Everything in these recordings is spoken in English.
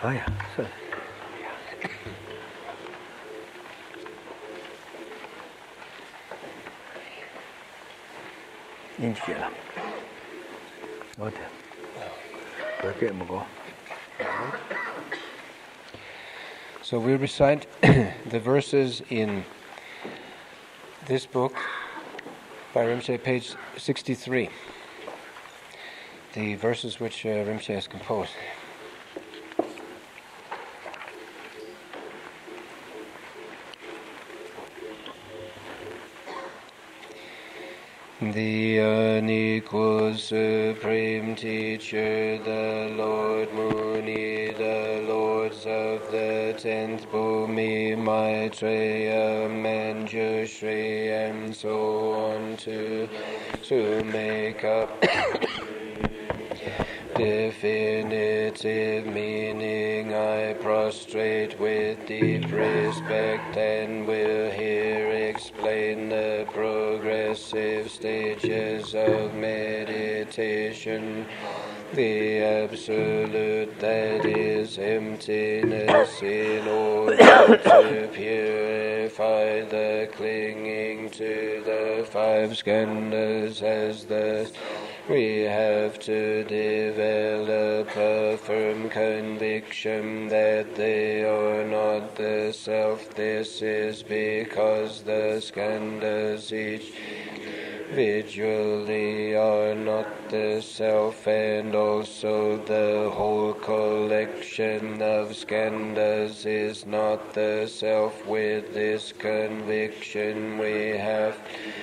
ja, så. 인지게라. 어때? 그렇게 먹어. So we'll recite the verses in this book by Rinpoche, page 63. The verses which Rinpoche has composed. The unequal Supreme Teacher, the Lord Muni, the Lords of the 10th Bhumi, Maitreya, Manjushri, and so on to make up definitive meaning, I prostrate with deep respect and will here explain the progressive stages of meditation. The absolute, that is emptiness, in order to purify the clinging to the five skandhas, as thus we have to develop a firm conviction that they are not the self. This is because the skandhas each individually are not the self, and also the whole collection of skandhas is not the self. With this conviction we have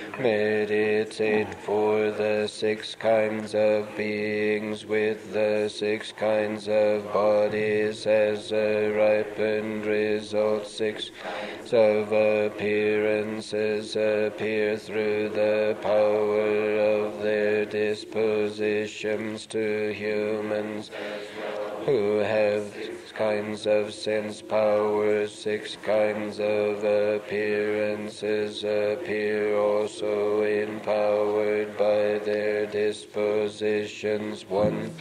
meditate for the 6 kinds of beings with the 6 kinds of bodies as a ripened result. 6 of appearances appear through the power of their dispositions to humans who have kinds of sense powers. 6 kinds of appearances appear also empowered by their dispositions. 1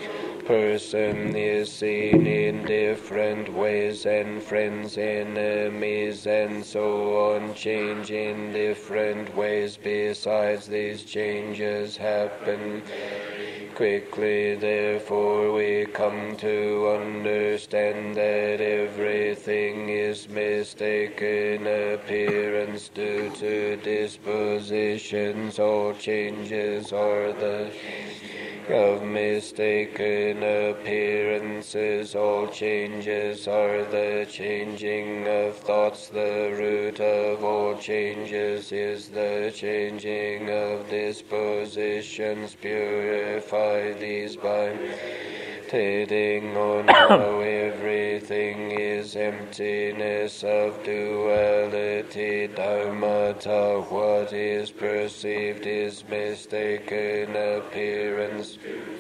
person is seen in different ways, and friends, enemies, and so on change in different ways. Besides, these changes happen quickly. Therefore we come to understand that everything is mistaken appearance due to dispositions. All changes are the of mistaken appearances. All changes are the changing of thoughts. The root of all changes is the changing of dispositions. Purify these by meditating on how everything is emptiness of duality. Dharmata, what is perceived is mistaken appearance.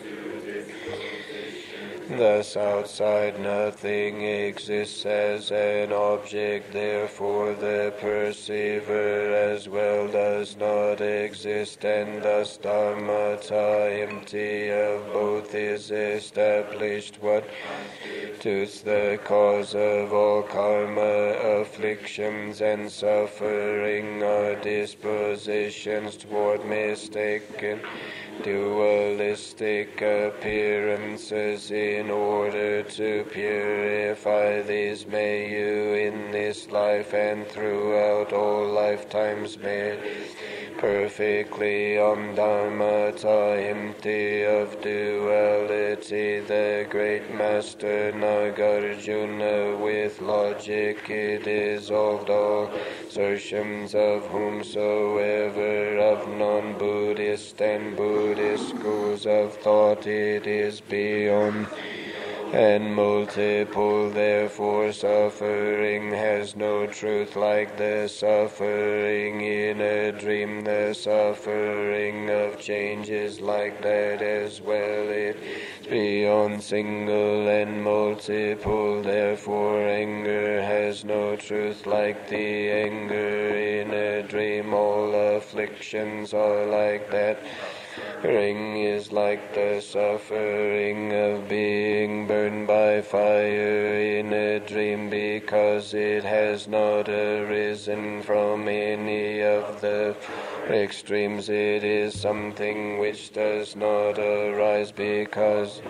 Thus outside nothing exists as an object, therefore the perceiver as well does not exist, and thus dharmata, empty of both, is established. What constitutes the cause of all karma, afflictions and suffering are dispositions toward mistaken dualistic appearances. In order to purify these, may you in this life and throughout all lifetimes meditate perfectly on dharmata, empty of duality. The great master Nagarjuna with logic dissolved all assertions of whomsoever of non-Buddhist and Buddhist schools of thought. It is beyond and multiple, therefore suffering has no truth, like the suffering in a dream. The suffering of change is like that as well. It is beyond single and multiple, therefore anger has no truth, like the anger in a dream. All afflictions are like that. Suffering is like the suffering of being burned by fire in a dream, because it has not arisen from any of the extremes. It is something which does not arise because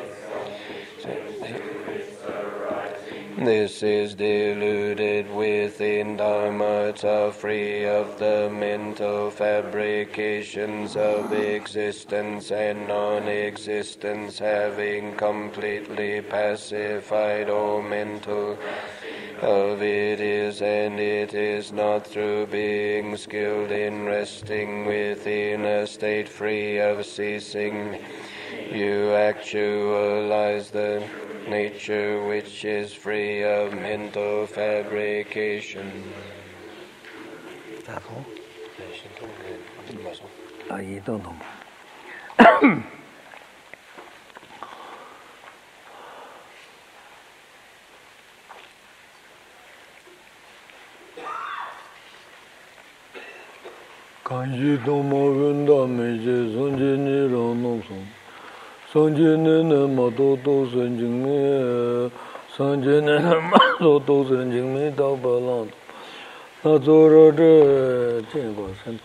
this is deluded within dharmata, free of the mental fabrications of existence and non-existence, having completely pacified all mental of it is, and it is not through being skilled in resting within a state free of ceasing you actualize the nature which is free of mental fabrication. Kanji tomo venda meje sonje ni rano son. Sonje ne mato to senjing me. Sonje ne mato to senjing me tau balan. Na zora de jingwa sen.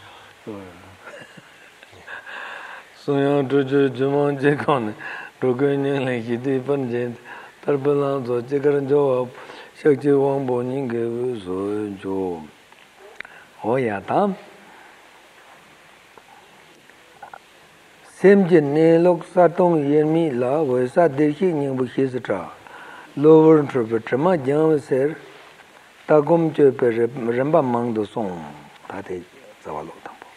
Soyan de jiman je kan. Roge ne le hidi pan je. Tar balan zo jikaran jo shakji wang bo ning ge so jo. Oya tam. Semjin ne lok satong yemi la wesa dekhi nying bu histra lower interpreter ma jam ser tagum che per ramba mang do song tate zawalo tampo.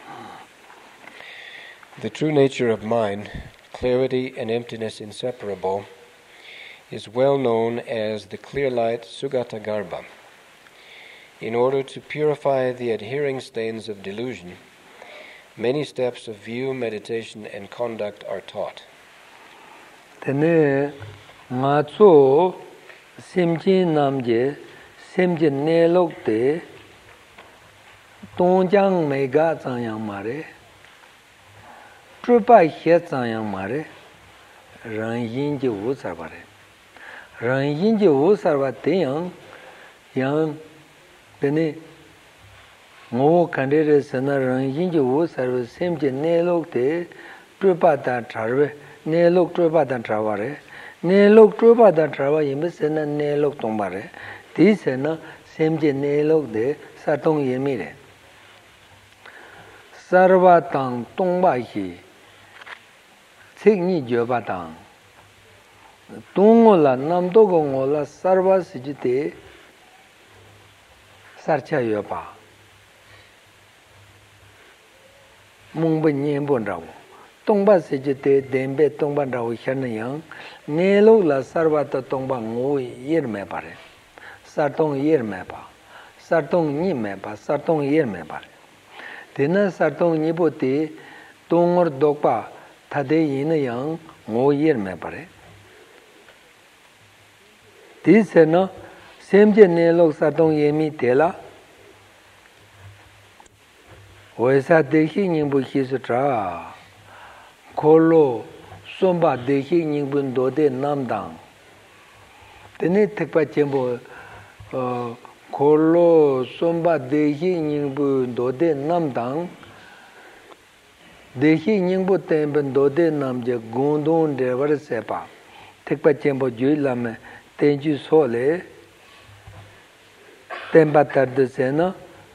The true nature of mind, clarity and emptiness inseparable, is well known as the clear light Sugata Garbha. In order to purify the adhering stains of delusion, many steps of view, meditation, and conduct are taught. Tene nga tso semjin namje semjin ne lok te tongjang mega zanyang mare trupa he zanyang mare rang yin ji wu sarvare rang yin ji wu sarva te yang tene ngô khande re sana rang yin ji wo sarva sem je ne lok te trupa ta tharve ne lok trupa ta thavare ne lok trupa ta thava yim sena ne lok tombare ti sena sem je ne lok de satong yemi re sarva tang tongba hi sik ni joba tang tongola nam to ngola sarva sijite sarcha yopa mungba nyembo rawo tongba sejete dembe tongba rawo hyanayang nelo la sarvata tongba ngo yer me pare sartong yer me pa sartong ni me pa sartong yer me pare tena sartong ni bote tongor dokpa thade yinayang ngo yer me pare tisena semje nelo sartong yemi tela वैसा देखी निंबु हिसुट्रा खोलो सोंबा देखी निंबु दोदे नामदांग तेने थकपा चेंबो खोलो सोंबा देखी निंबु दोदे नामदांग देखी निंबु तेंबन दोदे नाम जे गोंदों देवर सेपा थकपा चेंबो जुइला में तेंजु सोले तेंबा तरद सेना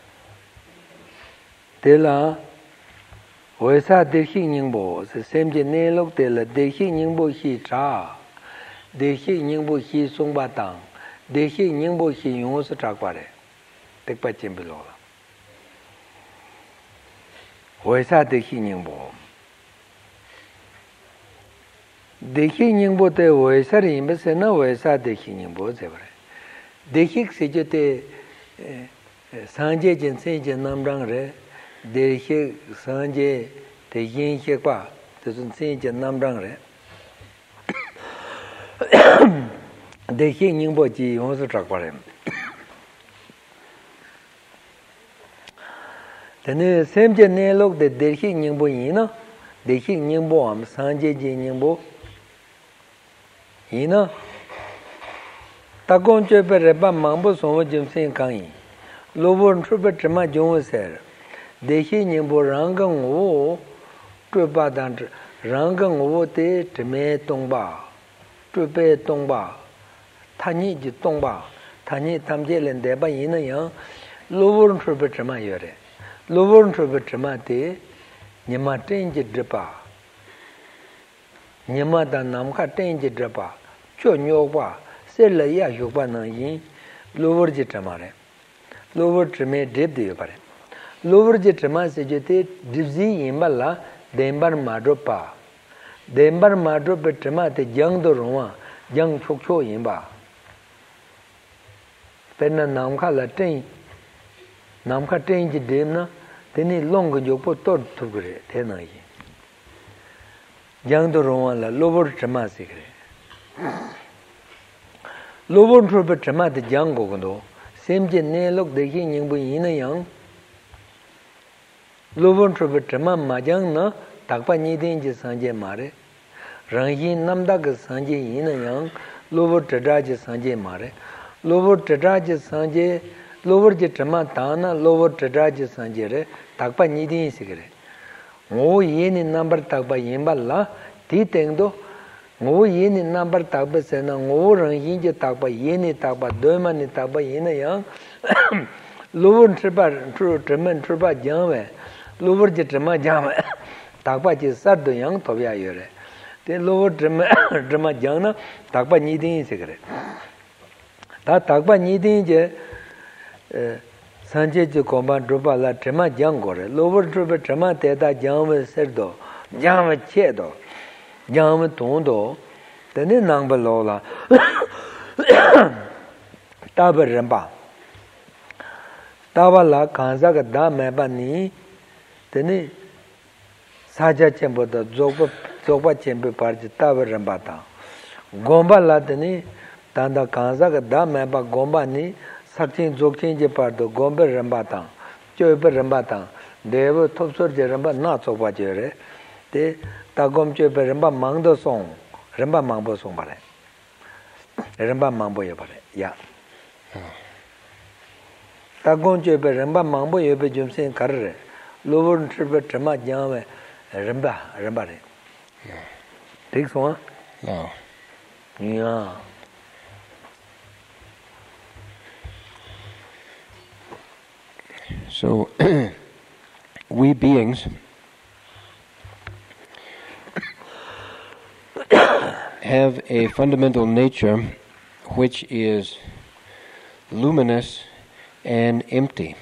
Tela Wesa Dekhi Ningbo, the same Genelok Tela, Dekhi Ningbo Hi Tra, Dekhi Ningbo Hi Songbatang, Dekhi Ningbo Hi Yons Trakware, take by Chimbelola. Wesa Dekhi Ningbo Dekhi Ningbo te Wesa Rimbesena, Wesa Dekhi Ningbo Zevre. Dekhi Sijete Sanje Jensen Janamrang Re. Dekhi sanje te yin he kwa te sun sin je nam rang re dekhi ningbo ji yong su trak pare tene sem je ne lok de dekhi ningbo yin na dekhi ningbo am sanje ji ningbo yin na Takon Chepe Reba Mambo Somo Jimsen Kangi. Lobon Trupe Trema Jong Ser. Dehi Nimbo Rangang O Trupa Dant Rangang O Te Treme Tongba. Trupe Tongba. Tani Ji Tongba. Tani Tamjelen Deba Yin Yang. Lobon Trupe Trema Yore. Lobon Trupe Trema Te Nima Tenji Dripa. Nima Da Namka Tenji Dripa. Cho Nyokba. Sella Ya Yokba Nang Yin. Lobor Ji Tremare. Lower treme drip the opera. Lower the trema sejete dipsy imbala, dembar madropa. Dembar madropa trema te young do Roma, young chokcho imba. Penna namka latin, namka change demna, then he long yopo tot to great, tenai. Young do Roma la lower trema secret. Lower tropa trema the young gogondo. Semje ne lok dekhi nyingbu yin yang lobon trobe trema majang na takpa nyiden je sanje mare rangyin namda ge sanje yin yang lobor tada je sanje mare lobor tada je sanje lobor je trema tana lobor tada je sanje re takpa nyiden sigre ngo yin number takpa yimba la ti tengdo ngô yin number takpa sena ngô rang yin je takpa yin takpa doima ni takpa yin yang lobor tripa tremen tripa jangwe lobor je trema jangwe takpa je sardo yang tobya yore te lobor trema jangna takpa nyidin sikre ta takpa nyidin je sanje je komba tripa la trema jang gore lobor tripa trema teta jangwe sardo jangwe chedo Jam Tondo, the Nangba Lola Taber Remba Tavala Kanzaga Da Mebani, the Saja Chamber, the Zoba Chamber Party, Taber Rembata. Gomba Latini, Tanda Kanzaga Da Meba Gombani, Satin Zokin Jepardo, Gombe Rembata, Jober Rembata, they were top sort of Remba, not so what you're. They Tagom Chepe Remba Mangdo Song, Remba Mambo Song Bare. Remba Mambo Yabare, ya. Tagom Chepe Remba Mambo Yabe Jumsen Carre, Lower Triple Trema Jame, Remba, Rembare. Takes one? No. Yeah. So, we beings have a fundamental nature which is luminous and empty.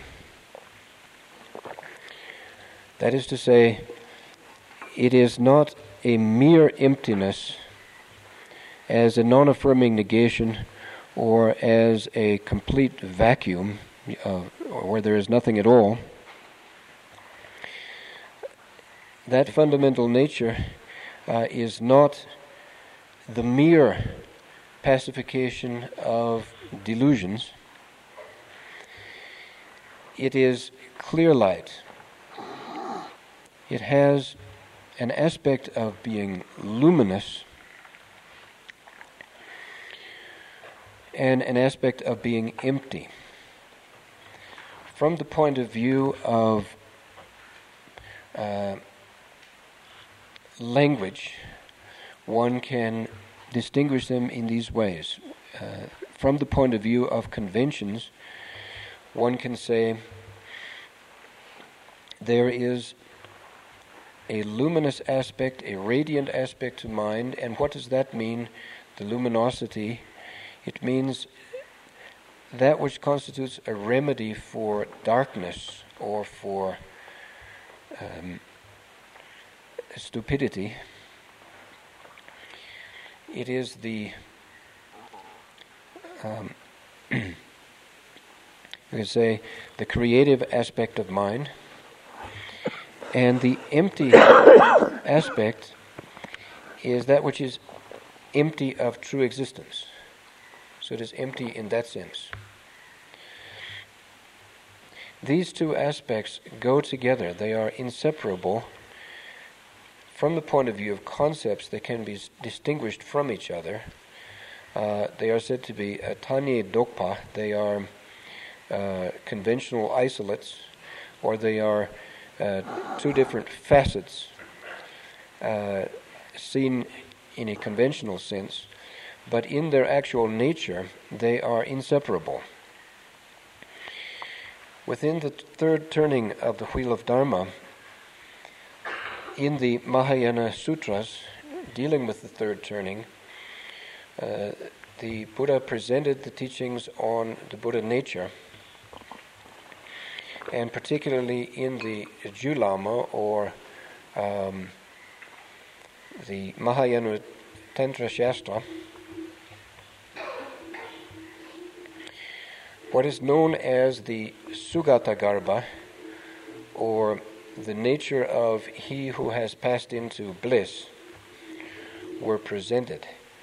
That is to say, it is not a mere emptiness as a non-affirming negation or as a complete vacuum where there is nothing at all. That fundamental nature is not the mere pacification of delusions. It is clear light. It has an aspect of being luminous and an aspect of being empty. From the point of view of language, one can distinguish them in these ways. From the point of view of conventions, one can say there is a luminous aspect, a radiant aspect to mind, and what does that mean, the luminosity? It means that which constitutes a remedy for darkness or for stupidity. It is the you could say the creative aspect of mind, and the empty aspect is that which is empty of true existence. So it is empty in that sense. These two aspects go together. They are inseparable. From the point of view of concepts, they can be distinguished from each other. They are said to be Tanye Dokpa. They are conventional isolates, or they are two different facets seen in a conventional sense, but in their actual nature they are inseparable. Within the third turning of the Wheel of Dharma, in the Mahayana Sutras, dealing with the third turning, the Buddha presented the teachings on the Buddha nature, and particularly in the Julama, or the Mahayana Tantra Shastra, what is known as the Sugata Garbha, or the nature of he who has passed into bliss, were presented.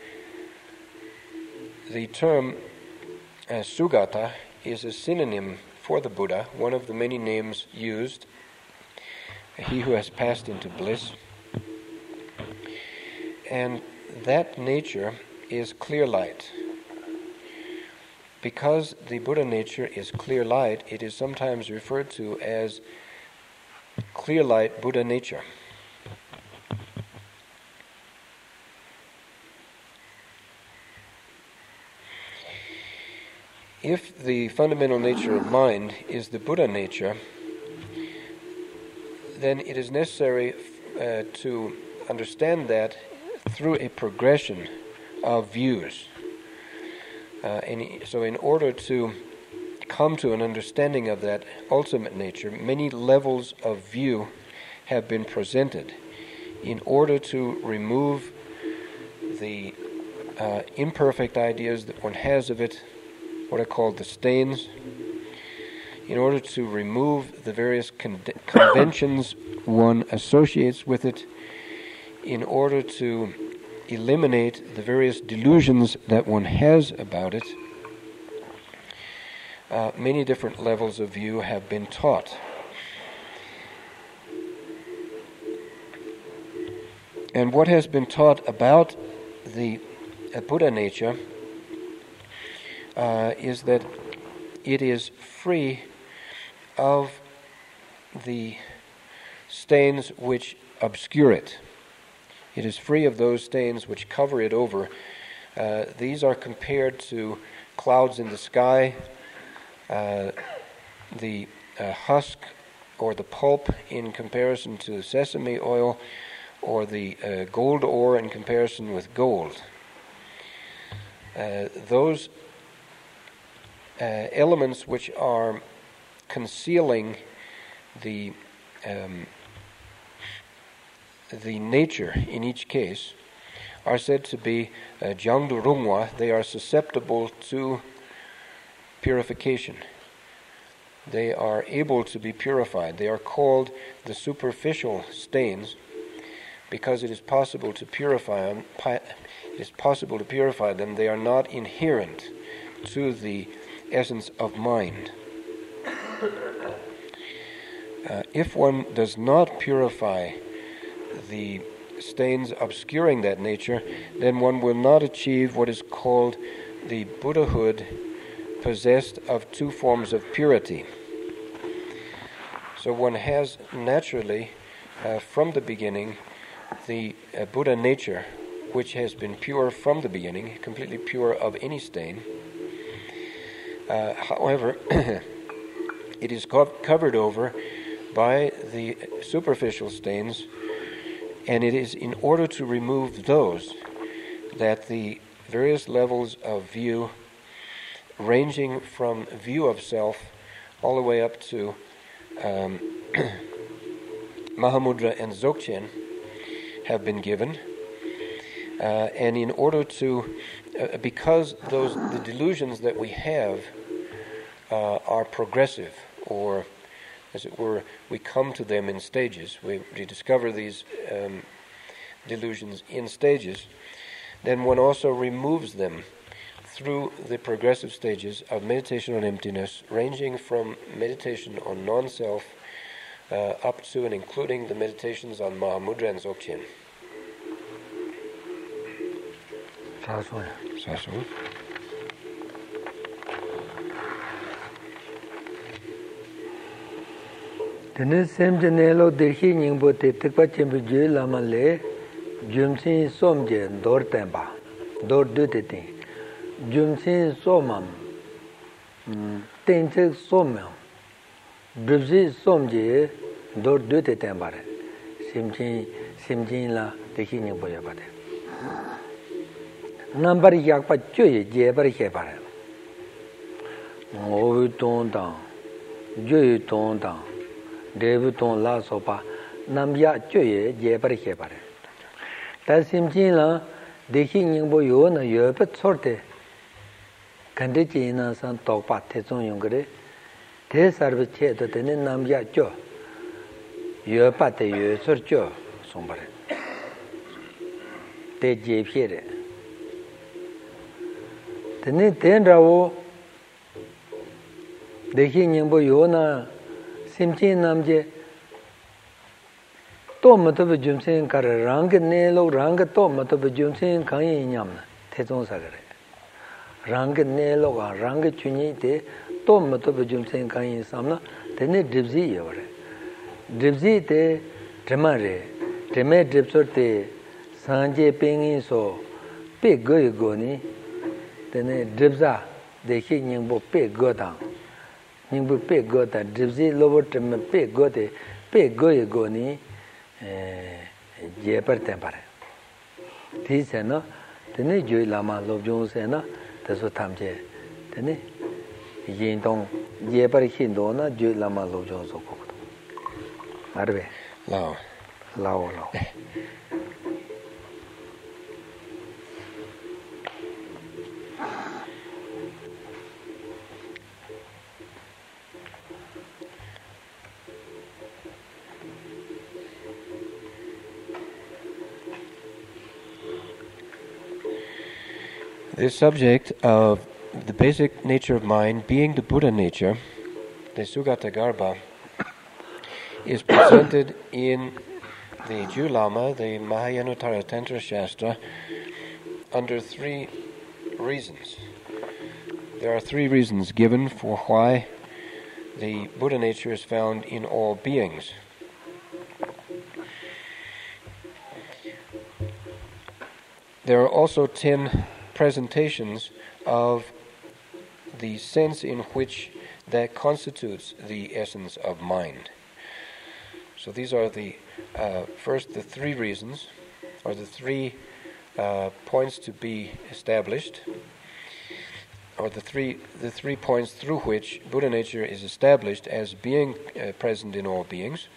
The term Sugata is a synonym for the Buddha, one of the many names used, he who has passed into bliss. And that nature is clear light. Because the Buddha nature is clear light, it is sometimes referred to as clear light Buddha nature. If the fundamental nature of mind is the Buddha nature, then it is necessary to understand that through a progression of views. So in order to come to an understanding of that ultimate nature, many levels of view have been presented in order to remove the imperfect ideas that one has of it, what are called the stains, in order to remove the various conventions one associates with it, in order to eliminate the various delusions that one has about it. Many different levels of view have been taught. And what has been taught about the Buddha nature is that it is free of the stains which obscure it. It is free of those stains which cover it over. These are compared to clouds in the sky, the husk or the pulp in comparison to sesame oil, or the gold ore in comparison with gold. Those elements which are concealing the nature in each case are said to be Jiangdu Rungwa. They are susceptible to purification. They are able to be purified. They are called the superficial stains because it is possible to purify them. It is possible to purify them. They are not inherent to the essence of mind. If one does not purify the stains obscuring that nature, then one will not achieve what is called the Buddhahood possessed of two forms of purity. So one has naturally, from the beginning, the Buddha nature, which has been pure from the beginning, completely pure of any stain. However, it is covered over by the superficial stains, and it is in order to remove those that the various levels of view, ranging from view of self all the way up to Mahamudra and Dzogchen, have been given. And in order to, because the delusions that we have are progressive, or as it were, we come to them in stages. We discover these delusions in stages. Then one also removes them through the progressive stages of meditation on emptiness, ranging from meditation on non-self up to and including the meditations on Mahamudra and Dzogchen. 사소야. 사소. Tene semje nelo dekhi nyingbo te tekpa chembe je lamale jumsin somje dor temba dor de te te jumsin somam tenche somam dribzi somje dor de te temba re simjin la dekhi nyingbo ya bade number yak pa chye je bar he bare ngo ton dang je ton dang Devuton la sopa namya choye jepar khepare tasimchin la dekhi nyingbo yo na yo pe sorte kande china san tokpa thesong yongre the sarve che to tene namya cho yo pa te yo sor cho sombare te je phere tene ten rawo dekhi nyingbo yo na simchin namje to matab jumsen kar rang ne lo rang to matab jumsen khayi nyam thezong sa gare rang ne lo ga rang chuni te to matab jumsen khayi samna tene dribzi yore dribzi te dramare drame dribsor te sanje pengi so pe go ni tene dribza dekhi nyingbo pe go dang Nimbu pe go ta dribzi lobo temme pe go te pe go ye go ni je par tempare thi se no tene joi lama lobjong se na taso thamje tene yin dong je par hin do na joi lama lobjong so ko marbe lao This subject of the basic nature of mind being the Buddha nature, the Sugatagarbha, is presented in the Julama, the Mahayanuttara Tantra Shastra, under three reasons. There are three reasons given for why the Buddha nature is found in all beings. There are also 10 presentations of the sense in which that constitutes the essence of mind. So these are the first the three reasons, or the three points to be established, or the three points through which Buddha nature is established as being present in all beings.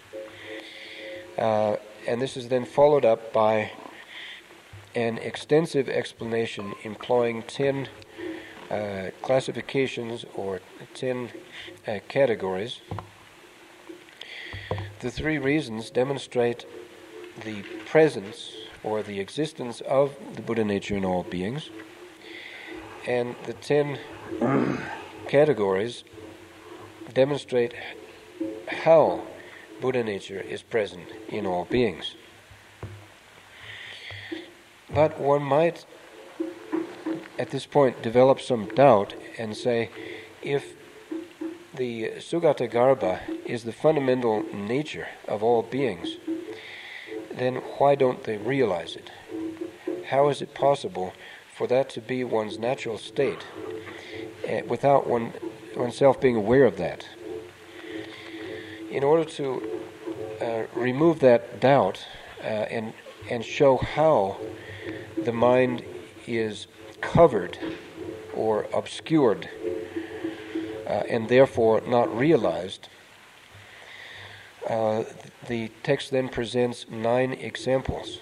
And this is then followed up by an extensive explanation employing 10 classifications or 10 categories. The three reasons demonstrate the presence or the existence of the Buddha nature in all beings, and the 10 categories demonstrate how Buddha nature is present in all beings. But one might, at this point, develop some doubt and say, if the Sugatagarbha is the fundamental nature of all beings, then why don't they realize it? How is it possible for that to be one's natural state without oneself being aware of that? In order to remove that doubt and show how the mind is covered or obscured and therefore not realized, the text then presents 9 examples.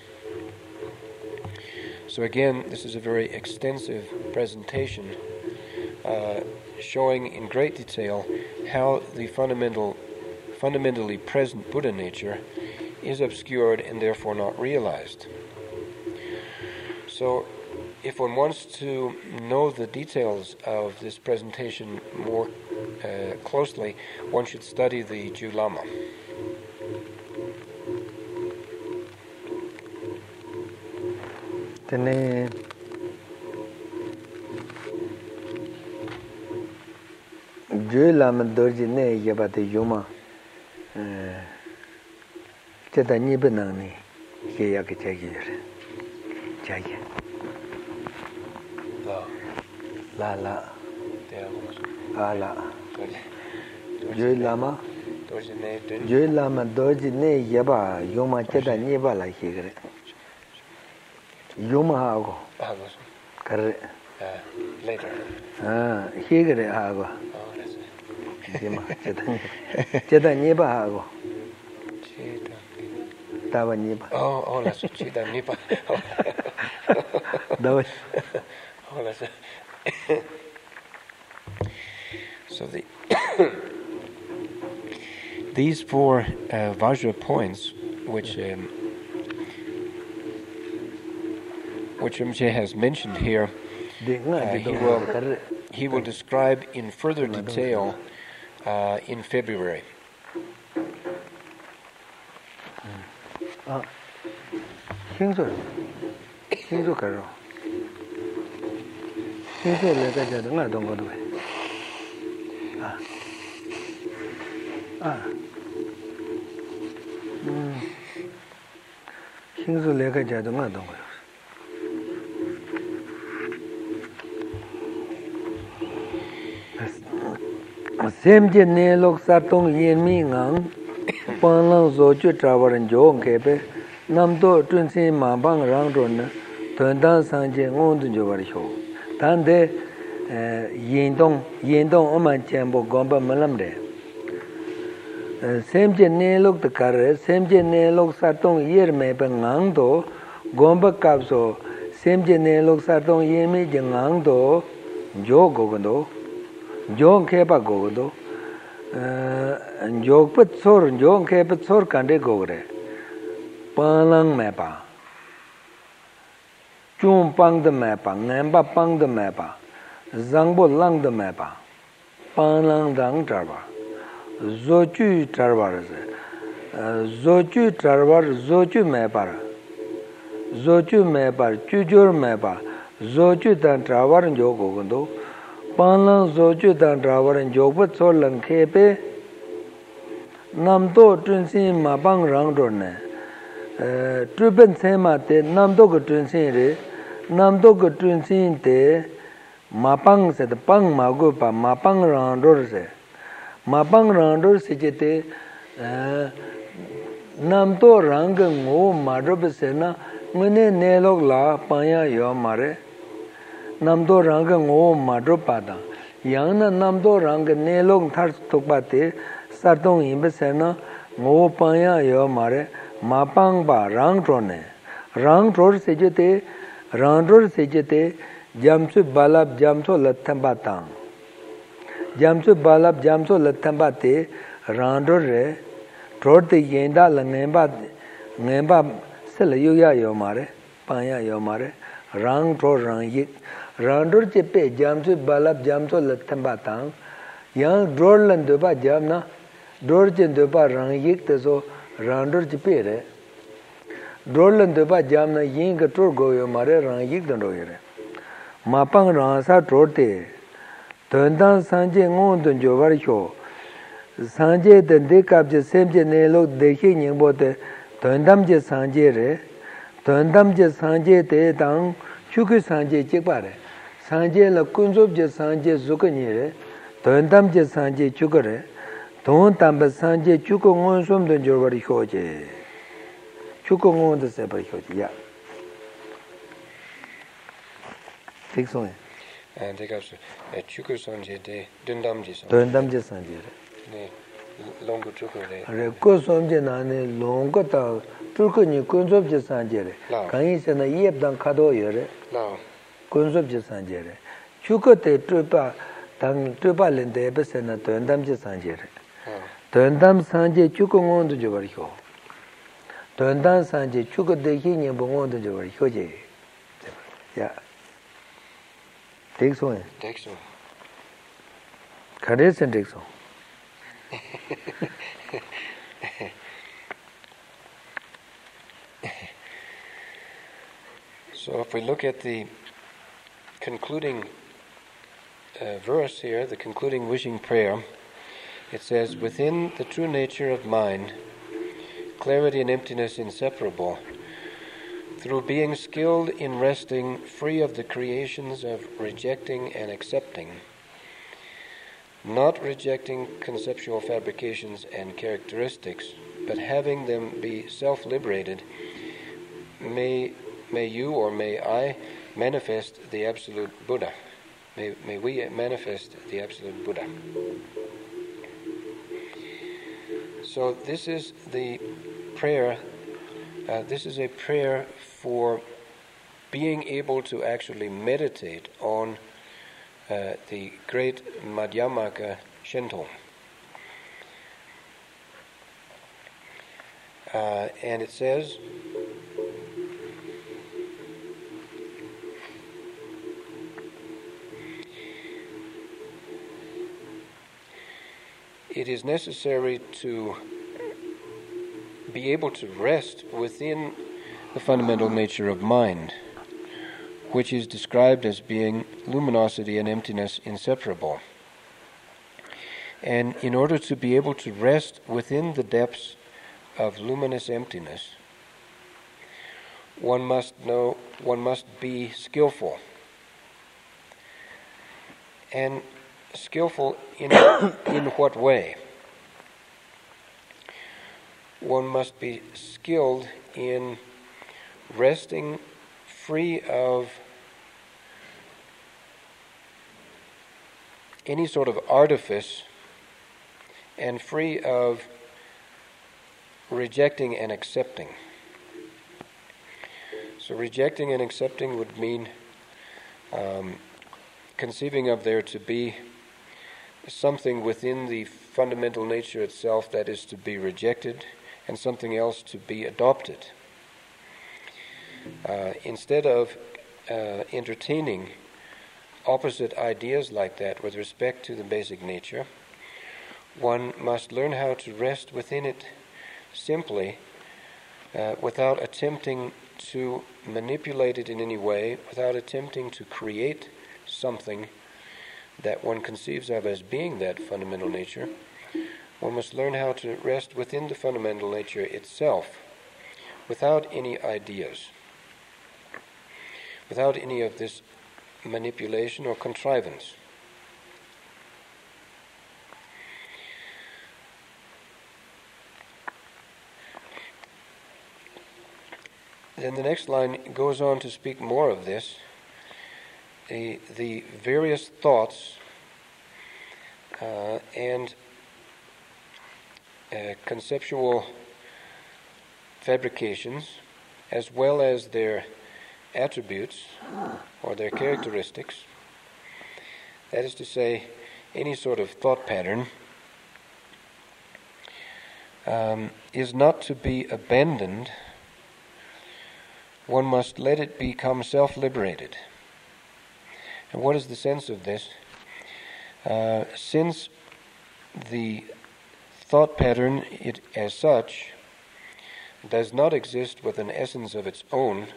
So again, this is a very extensive presentation showing in great detail how the fundamentally present Buddha nature is obscured and therefore not realized. So if one wants to know the details of this presentation more closely, one should study the Julama. Tene Julam Dorjine Yabati Yuma Cheta Nibanani Yaki Chagir Chagi La La Ala Julama Julama Dorjine Yaba Yuma Cheta Nibala Higre Yuma Hago Correct. Later. Higre Hago. Cheta Niba Hago. Tava Niba. Oh, that's Cheta Niba. Oh, that's so these four Vajra points, which Rinpoche has mentioned here, he will describe in further detail in February. Semje ne lok satong yen mi ngang Panglang zo chu trawaran jong kepe Namdo tunsin ma bang rang ron Tuandang sanje ngon dun jo war sho Tande yendong oman chenpo gomba malam de Semje ne lok de kare Semje ne lok satong yer me pe ngang do Gomba kapso Semje ne lok satong yen mi je ngang do Jo gogando Jong kepa gogodo jog pat sor jong kepa sor kande gogre palang mepa chum pang de mepa ngamba pang de mepa zangbo lang de mepa palang dang tarwa zochu tarwa zochu tarwa zochu mepa zochu mepa chujur mepa zochu dan tarwa jo gogodo Panlang zochu dan drawaran jogpat solang kepe Namdo tunsin mabang rangdorne Truben sema te namdo ka tunsin re Namdo ka tunsin te Mapang se te pang magu pa Mapang rangdor se Mapang rangdor se je te Namdo ranga ngo madrobe se na Ngene nelok la panya yo mare Namdo ranga ngo madro pada yang na namdo ranga nelong thar tokpate sartong imbe sena ngo panya yo mare mapang ba rang tror sejete jamsu balab jamso lathamba tang jamsu balab jamso lathamba te randor re tror te yenda la ngemba sel yoya yo mare panya yo mare rang tror rang yik Randur chepe jamsu balab jamso lathamba tang yang dror lan doba jamna dror chen doba rang yik teso randur chepe re dror lan doba jamna yin ka tror goyo mare rang yik dan royo re mapang rang sa tror te tendang sanje ngon don jo war sho sanje den de kap je semje ne lo dekhe nyingbo te tendam je sanje re tendam je sanje te tang chuku sanje chekpa re Sanje la kunzob je sanje zukanye re, Tondam je sanje chukare, Tong tamba sanje chuko ngon som don jorwar hoje. Chuko ngon da sebar hoje, ya. Tik song hai. Tik apsu, chuko sanje de, Tondam je sanje. Tondam je sanje re. Longo chuko re. Re, ko som je nane longo ta, Turkanye kunzob je sanje re. Kanyi se na yeb dan kado yo re. Kunzob je sanje re. Chuko te trupa lente ebe se na tuandam je sanje re. Tuandam sanje chuko ngondo jo bar ho. Tuandam sanje chuko dekhi nyembo ngondo jo bar ho je. Ya. Tek so hai. Tek so. Khade sen tek so. So if we look at the concluding verse here, the concluding wishing prayer, it says, "Within the true nature of mind, clarity and emptiness inseparable, through being skilled in resting free of the creations of rejecting and accepting, not rejecting conceptual fabrications and characteristics, but having them be self-liberated, may you or may I manifest the Absolute Buddha." May we manifest the Absolute Buddha. So this is the prayer. This is a prayer for being able to actually meditate on the great Madhyamaka Shinto. And it says, it is necessary to be able to rest within the fundamental nature of mind, which is described as being luminosity and emptiness inseparable. And in order to be able to rest within the depths of luminous emptiness, one must be skillful. And skillful in what way? One must be skilled in resting free of any sort of artifice and free of rejecting and accepting. So rejecting and accepting would mean conceiving of there to be something within the fundamental nature itself that is to be rejected and something else to be adopted. Instead of entertaining opposite ideas like that with respect to the basic nature, one must learn how to rest within it simply, without attempting to manipulate it in any way, without attempting to create something that one conceives of as being that fundamental nature. One must learn how to rest within the fundamental nature itself, without any ideas, without any of this manipulation or contrivance. Then the next line goes on to speak more of this. The various thoughts and conceptual fabrications, as well as their attributes or their characteristics, that is to say, any sort of thought pattern, is not to be abandoned. One must let it become self-liberated. And what is the sense of this? Since the thought pattern, it as such, does not exist with an essence of its own,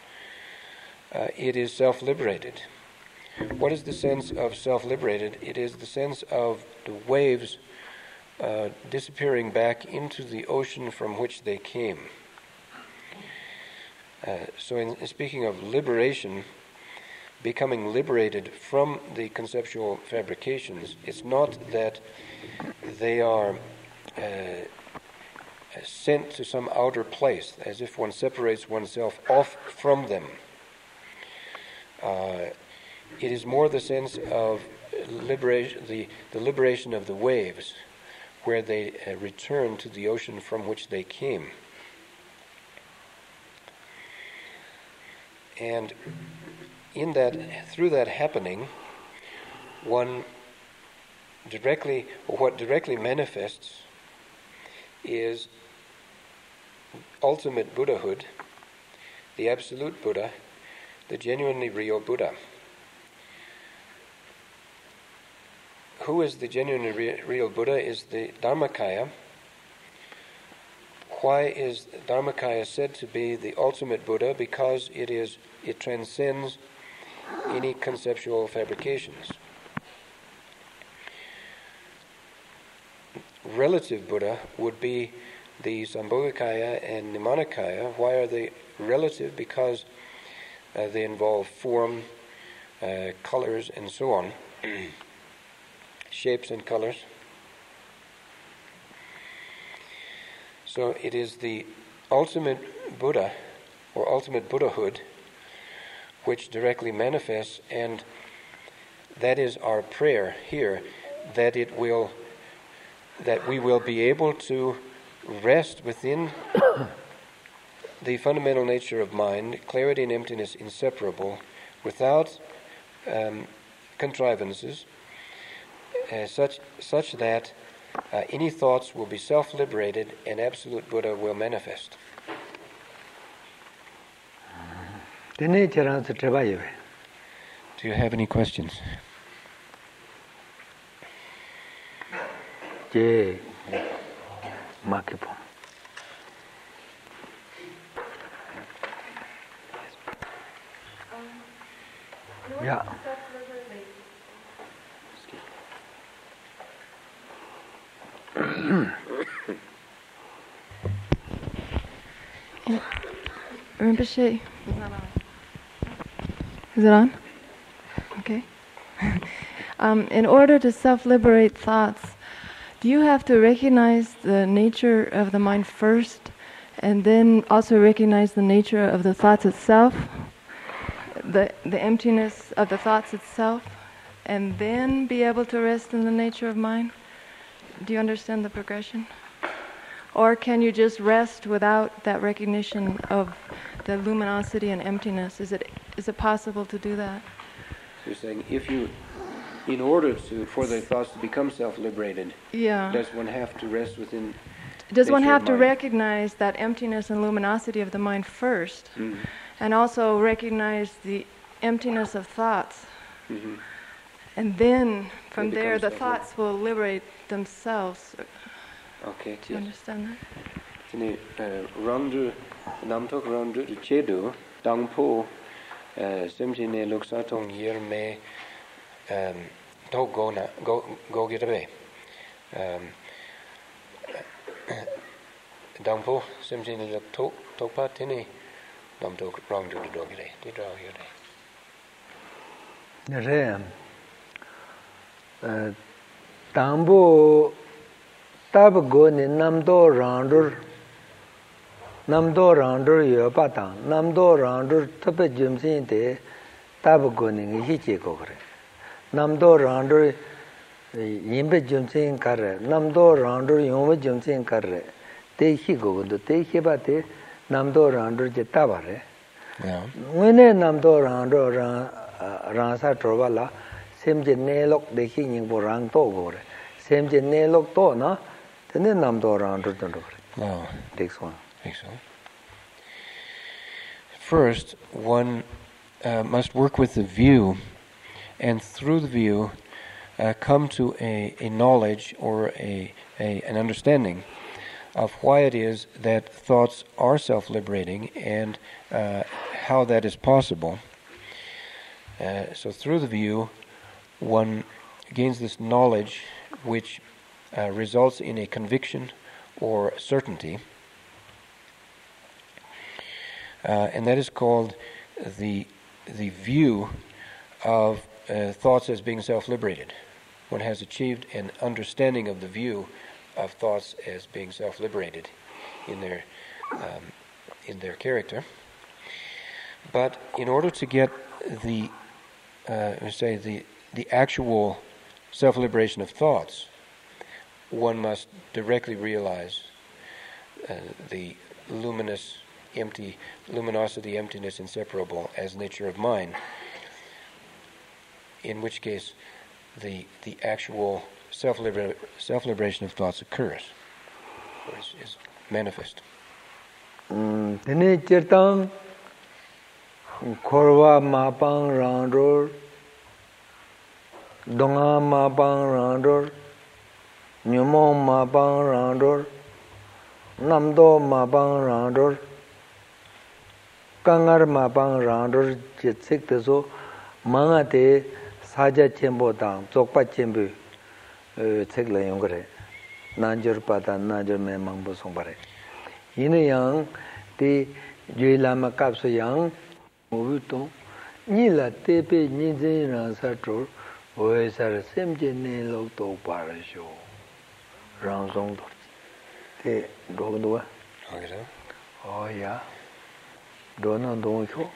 it is self-liberated. What is the sense of self-liberated? It is the sense of the waves disappearing back into the ocean from which they came. So in speaking of liberation, becoming liberated from the conceptual fabrications, it's not that they are sent to some outer place, as if one separates oneself off from them. It is more the sense of liberation, the liberation of the waves, where they return to the ocean from which they came. And through that happening, what directly manifests is ultimate Buddhahood, the Absolute Buddha, the genuinely real Buddha. Who is the genuinely real Buddha is the Dharmakaya. Why is Dharmakaya said to be the ultimate Buddha? Because it transcends any conceptual fabrications. relative Buddha would be the Sambhogakaya and Nimanakaya. Why are they relative? Because they involve form, colors, and so on, shapes and colors. So it is the ultimate Buddha, or ultimate Buddhahood, which directly manifests, and that is our prayer here, that we will be able to rest within the fundamental nature of mind, clarity and emptiness inseparable, without contrivances, such that any thoughts will be self-liberated and absolute Buddha will manifest. Do you have any questions? Yeah. Rinpoche. Is it on? Okay. In order to self-liberate thoughts, do you have to recognize the nature of the mind first, and then also recognize the nature of the thoughts itself, the emptiness of the thoughts itself, and then be able to rest in the nature of mind? Do you understand the progression? Or can you just rest without that recognition of the luminosity and emptiness? Is it possible to do that? So you're saying in order for the thoughts to become self-liberated, does one have to rest within? Does one have to recognize that emptiness and luminosity of the mind first, and also recognize the emptiness of thoughts, and then from there the thoughts will liberate themselves? Okay. Do you understand that? Randu namtok randu chedu dangpo semjine luksa tong yer me to go get away. Dangpo semjine luk to pa tini namtok randu do gire di draw here. Tambo tab go ni namdo randur yo patang namdo randur tape jumsin te tab go ni hi che ko kare namdo randur yimbe jumsin kare namdo randur yombe jumsin kare te hi go do te hi ba te namdo randur je tabare ngene namdo randur rasa trobala semje nelok de hi ning bo rang to gore semje nelok to na tene namdo randur to do. Next one. First, one must work with the view, and through the view come to a knowledge or an understanding of why it is that thoughts are self-liberating and how that is possible. So through the view, one gains this knowledge which results in a conviction or certainty, and that is called the view of thoughts as being self-liberated. One has achieved an understanding of the view of thoughts as being self-liberated in their character. But in order to get the actual self-liberation of thoughts, one must directly realize the luminosity, emptiness, inseparable as nature of mind. In which case, the actual self-liberation of thoughts occurs, or is manifest. Dene chirtang korwa mapang randor, donga mapang randor, nyumo mapang randor, namdo mapang randor, kangar mapang randor jitsik teso mangate saja chenpo tang, tsokpa chenpo tsek la yungare. Nanjur Pata, Nanjur Memang Busombare. In a young, the Jilama Capso Young, Movuton, Nila Tepe, Nizin Ransator, Voice are Semjene Loto Parasho. Ransom. The Dogdua. Oh, yeah. Dona Donko.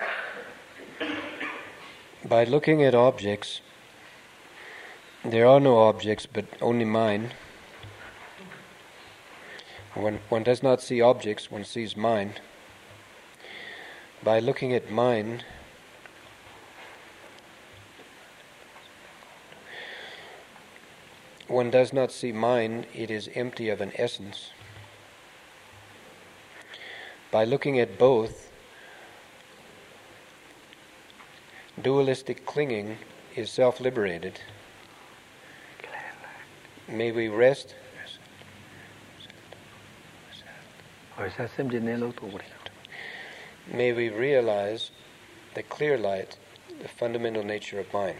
By looking at objects, there are no objects but only mind. When one does not see objects, one sees mind. By looking at mind, one does not see mind, it is empty of an essence. By looking at both, dualistic clinging is self-liberated. May we rest. May we realize the clear light, the fundamental nature of mind.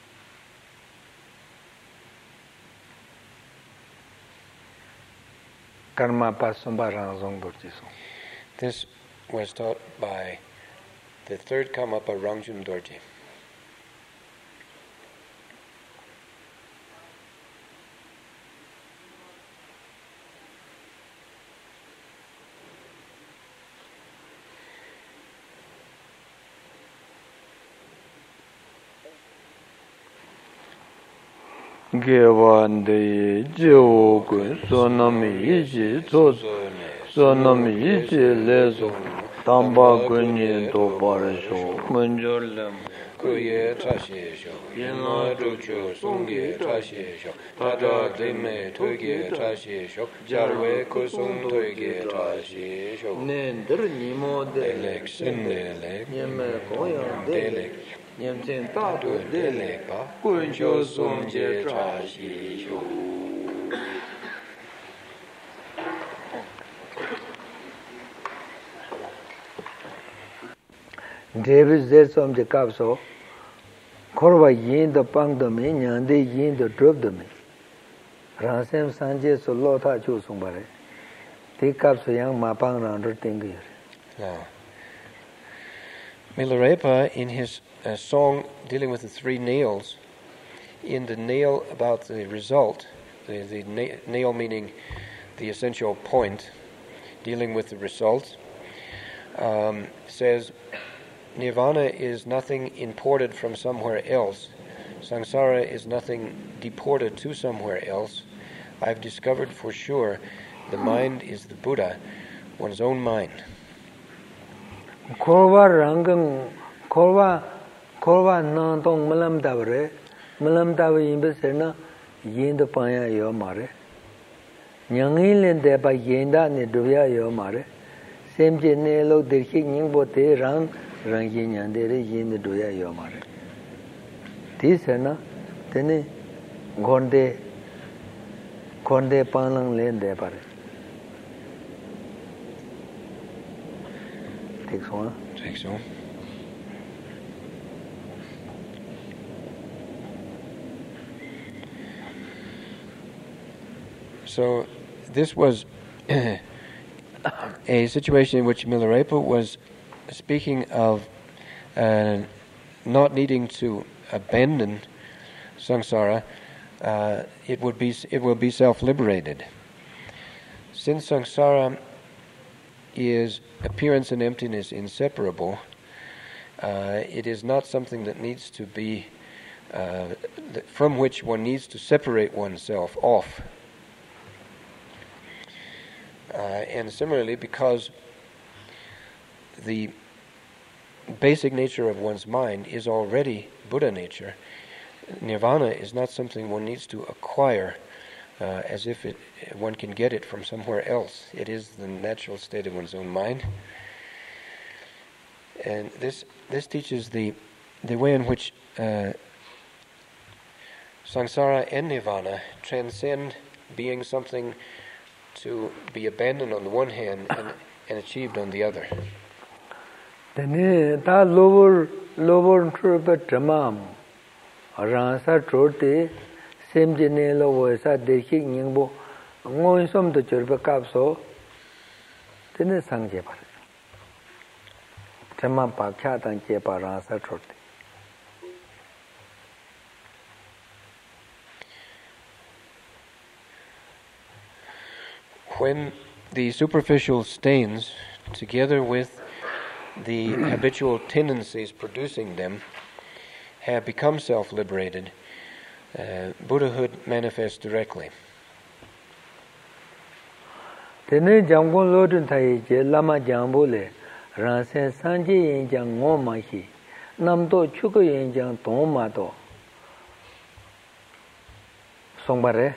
This was taught by the third Karmapa Rangjung Dorje. Gewande Jogun Sonami Iji Sonami Iji Lezo Tamba Gunye Do Parasho Munjolem Kuye Trashesho Yema Rucho Sungi Trashesho Tada Dime Toge Trashesho Jarwe Kusung Toge Trashesho Nender Nimo Delek Sindelek Nyeme Koyang Delek Nyemchen Tato Delek Pa Kuncho Sumje Trashesho. David said some the capso, Korva yin the pang the me, Yande yin the drop the me. Ransem Sanje so lota chu sumbare. Take up so young Mapang under thing. Milarepa, in his song dealing with the three nails, in the nail about the result, the nail meaning the essential point, dealing with the result, says, Nirvana is nothing imported from somewhere else. Samsara is nothing deported to somewhere else. I've discovered for sure the mind is the Buddha, one's own mind. Korva Rangang Korva Nantong Malam Davre, Malam Davi Imbesena, Yin the Paya Yomare. Yangin de by Yenda Neduya Yomare. Same Genelo, the King Bote Rang. Ranking and there is in the Doya Yomare. This is not then Gonde Panang Lane there. Takes one. Takes one. So this was a situation in which Milarepa was speaking of not needing to abandon samsara, it will be self-liberated. Since samsara is appearance and emptiness inseparable, it is not something that needs to be from which one needs to separate oneself off. And similarly, because the basic nature of one's mind is already Buddha nature, nirvana is not something one needs to acquire as if one can get it from somewhere else. It is the natural state of one's own mind. And this teaches the way in which samsara and nirvana transcend being something to be abandoned on the one hand and achieved on the other. Then that lower trip Tamam Ransa Trote, same Genelo was at the King Yingbo, ngō som to churba kapso tene sangje pare chama pa kya tang che pa rasa chote. When the superficial stains, together with the habitual tendencies producing them, have become self-liberated, Buddhahood manifests directly. Tene jangon lodun thai je lama jambo le ransen sanje yin jang ngo ma hi nam to chuko yin jang ton ma to song bare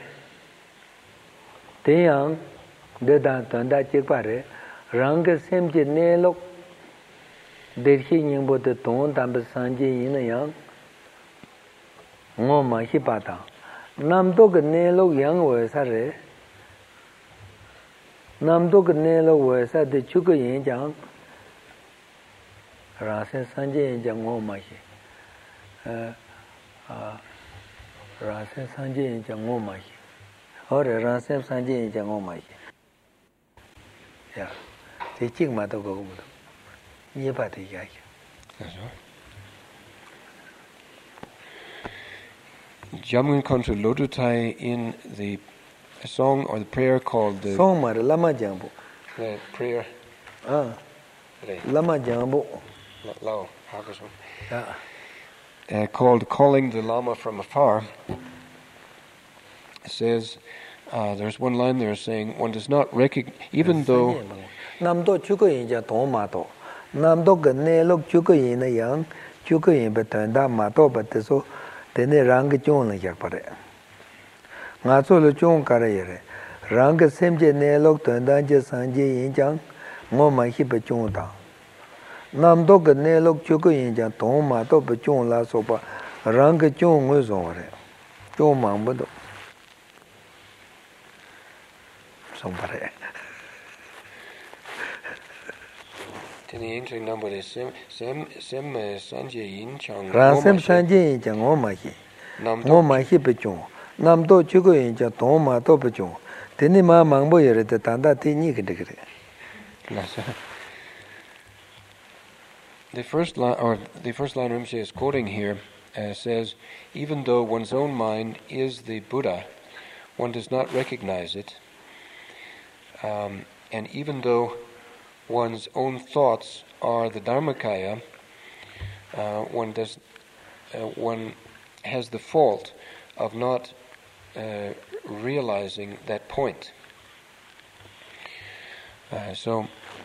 te yang de da tan da chik pare rang ke sem je ne lok de hi ning bo de ton dam ba sanje yin yang ngo ma hi pa ta nam to ke ne lok yang we sa re nam to ke ne lok we sa de chuko yin jang Rasa sanje yin jang ngo ma hi rasa sanje yin jang ngo ma hi ore rasa sanje yin jang ngo ma hi ya te chik ma to go mu ye ba te ya Jamgon Kontra Lodutai in the song or the prayer called the song ma lama jambo the prayer lama jambo Lao, called Calling the Lama from Afar, says, there's one line there saying, one does not recognize, even though Namdo chuko yin ja ton ma to Namdo ge ne lok chuko yin na yang chuko yin be tan da ma to ba te so de ne rang ge chong la yak pare nga so lo chong ka re re rang ge sem je ne lok tan da je san je yin jang ngo ma hi be chong da Nam do ge ne lok chu ge yin jang ton ma to be chong la so ba rang ge chong ngwe so re chong mang bo do song pare Tene entering number is sem sanje yin chang Rasem sanje yin jang ngo ma hi ngo ma hi be chong Nam do chu ge yin jang ton ma to be chong Tene ma mang bo ye re te tan da ti ni ge de ge The first line Rinpoche is quoting here says, even though one's own mind is the Buddha, one does not recognize it, and even though one's own thoughts are the Dharmakaya, one has the fault of not realizing that point. So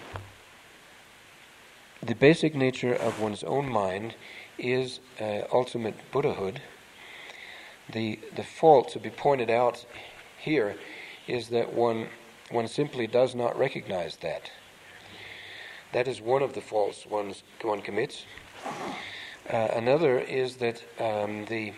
the basic nature of one's own mind is ultimate Buddhahood. The fault to be pointed out here is that one simply does not recognize that. That is one of the faults one commits. Another is that the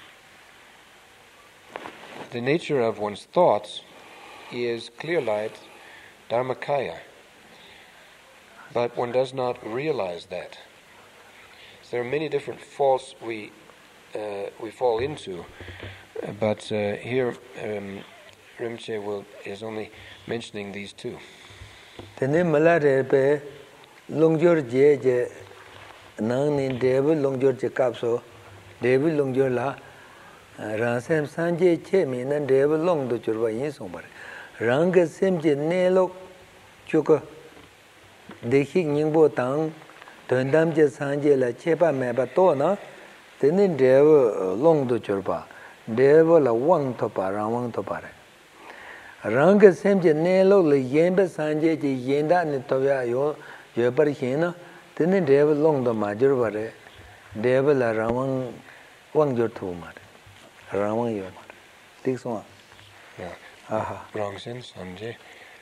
nature of one's thoughts is clear light, Dharmakaya. But one does not realize that. So there are many different faults we fall into, but here Rinpoche is only mentioning these two. Tene malare pe longjor je nang nin debu longjor je kapso debu longjor la ransem sanje che mi nan debu long do churba yin song bar rang ge sem je ne lok chuko dekhi ningbo tang dendam je sanje la chepa me ba to na tene debu long do churba debu la wang to pa rang wang to pa rang sem je ne lo le yen be sanje je yen da ne to ya yo par hin na tene debu long do ma jur bare debu la rang wang jur thu ma rang wang yo ma tik so Yeah. aha Wrong sense, sanje.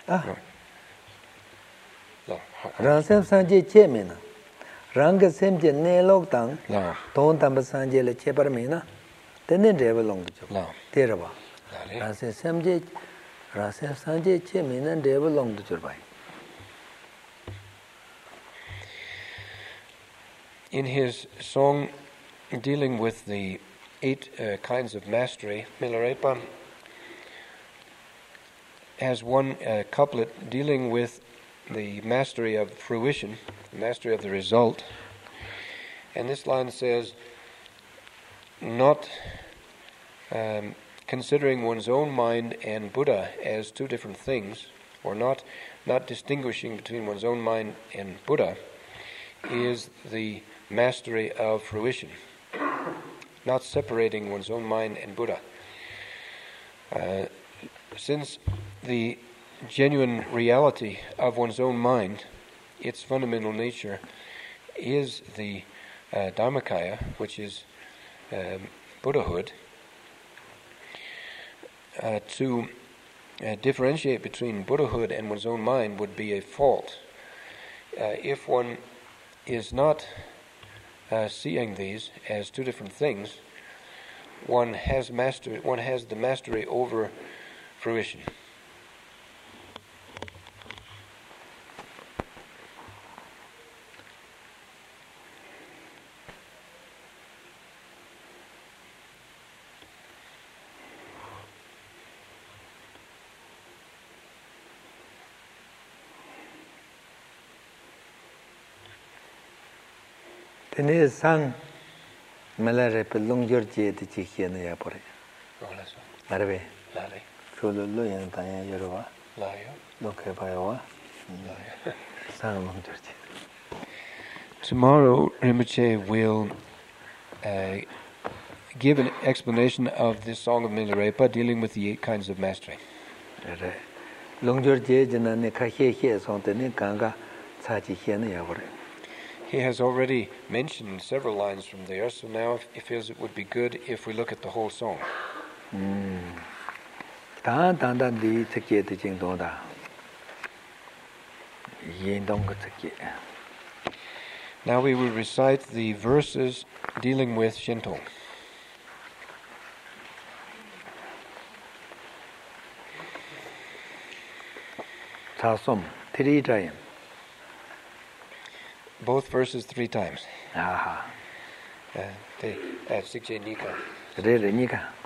rang sem sanje che me na rang sem je ne lo tang ton tam sanje le che par me na tene debu long do chu te ra ba rang sem je Rasa sanje che minan devu long do churbai. In his song dealing with the 8 kinds of mastery, Milarepa has one couplet dealing with the mastery of fruition, the mastery of the result. And this line says, not considering one's own mind and Buddha as two different things, or not distinguishing between one's own mind and Buddha, is the mastery of fruition. Not separating one's own mind and Buddha. Since the genuine reality of one's own mind, its fundamental nature, is the Dharmakaya, which is Buddhahood, to differentiate between Buddhahood and one's own mind would be a fault. If one is not seeing these as two different things, one has the mastery over fruition. Tene sang malare pe longjor je de chi khien ya pore. Marbe. Lale. Cholo lo yan ta ya yorwa. La yo. Lo ke ba yo. Sang longjor je. Tomorrow, Rinpoche will give an explanation of this Song of Milarepa dealing with the 8 kinds of mastery. Longjor je jana ne kha he song tene kanga cha chi khien ya pore. He has already mentioned several lines from there, so now he feels it would be good if we look at the whole song. Now we will recite the verses dealing with Shinto. Both verses 3 times. Aha. Sikje Nika. Re Nika.